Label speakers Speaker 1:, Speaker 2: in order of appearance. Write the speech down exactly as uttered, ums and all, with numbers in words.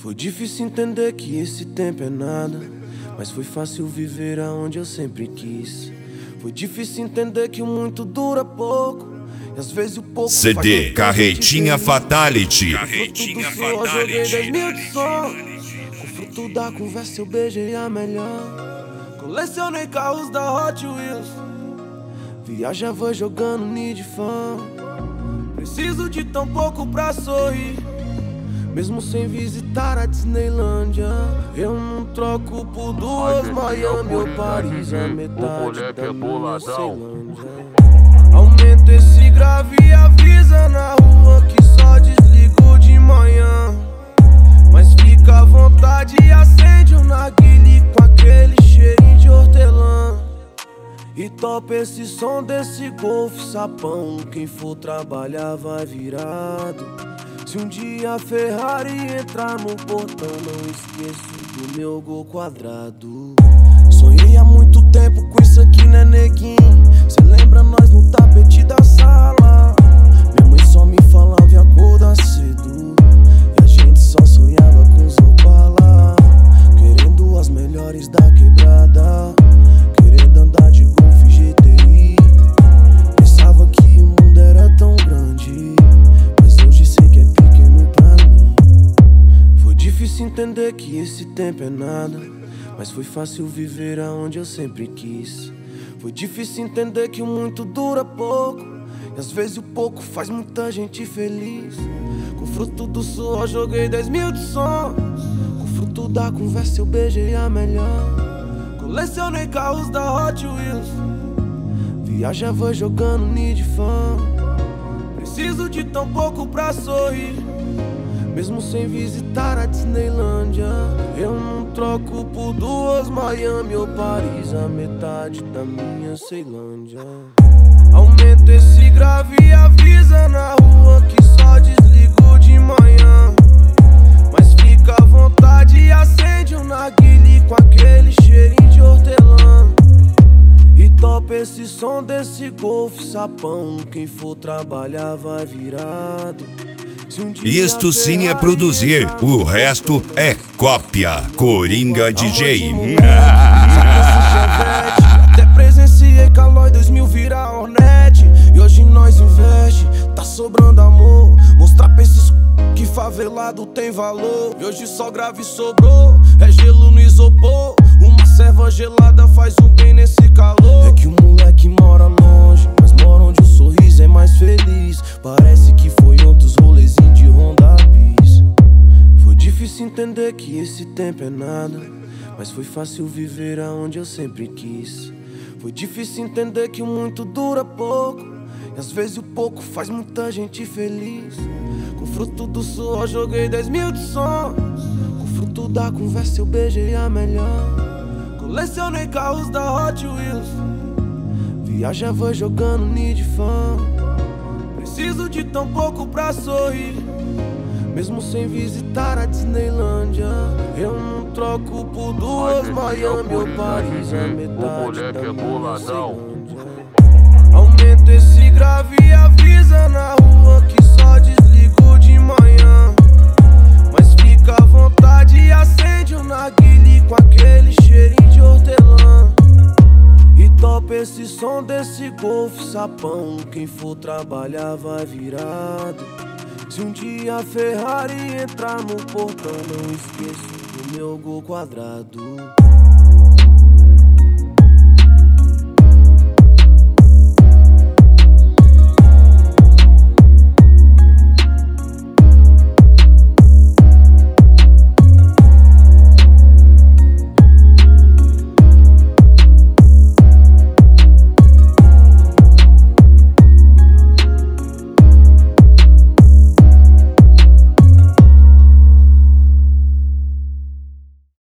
Speaker 1: Foi difícil entender que esse tempo é nada, mas foi fácil viver aonde eu sempre quis. Foi difícil entender que o muito dura pouco, e às vezes o pouco
Speaker 2: C D Carretinha Fatality.
Speaker 1: Carretinha Fatality. Joguei dez mil de som. Com fruto da conversa eu beijei a melhor. Colecionei carros da Hot Wheels. Viajava jogando Need Fan. Preciso de tão pouco pra sorrir, mesmo sem visitar a Disneylândia. Eu não troco por duas Miami ou Paris, a metade da minha Ceilândia. Aumenta esse grave e avisa na rua que só desligo de manhã, mas fica à vontade e acende um narguile com aquele cheirinho de hortelã. E topa esse som desse golfe sapão, quem for trabalhar vai virado. Se um dia a Ferrari entrar no portão, não esqueço do meu gol quadrado. Sonhei há muito tempo com isso aqui, né, neguinho? Cê lembra nós no tapete da sala? Minha mãe só me falava em acordar cedo, e a gente só sonhava com os Opala, querendo as melhores da quebrada, querendo andar de Golf G T I. Pensava que o mundo era tão grande, mas hoje sei que é pequeno pra mim. Foi difícil entender que esse tempo é nada, mas foi fácil viver aonde eu sempre quis. Foi difícil entender que o muito dura pouco, e às vezes o pouco faz muita gente feliz. Com fruto do suor joguei dez mil de sons. Com fruto da conversa eu beijei a melhor. Colecionei carros da Hot Wheels. Viajava jogando Need Fan. Preciso de tão pouco pra sorrir, mesmo sem visitar a Disneylândia. Eu não troco por duas Miami ou Paris, a metade da minha Ceilândia. Aumenta esse grave e avisa na rua que só desligo de manhã, mas fica à vontade e acende um narguile com aquele cheirinho de hortelã. E topa esse som desse golfe sapão, quem for trabalhar vai virado.
Speaker 2: Isto sim é produzir, o resto é cópia. Coringa D J.
Speaker 1: Até presenciei Calói dois mil virar Hornet, e hoje nós investe, tá sobrando amor. Mostrar pra esses que favelado tem valor. E hoje só grave sobrou, é gelo no isopor. Uma serva gelada faz um bem nesse calor. É que o moleque mora longe, mas mora onde o sorriso é mais feliz. Parece que foi ontem os rolezinhos de Honda Bis. Foi difícil entender que esse tempo é nada, mas foi fácil viver aonde eu sempre quis. Foi difícil entender que o muito dura pouco, e às vezes o pouco faz muita gente feliz. Com fruto do suor joguei dez mil de sons. Com fruto da conversa eu beijei a melhor. Colecionei carros da Hot Wheels. Viajava jogando Need Fan. Preciso de tão pouco pra sorrir, mesmo sem visitar a Disneylândia. Eu não troco por duas Miami ou Paris, a metade da minha Ceilândia. Aumenta esse grave e avisa na rua que só desligo de manhã, mas fica à vontade e acende um narguile com aquele cheirinho de hortelã. E topa esse som desse golfe sapão, quem for trabalhar vai virado. Se um dia a Ferrari entrar no portão, não esqueço do meu gol quadrado.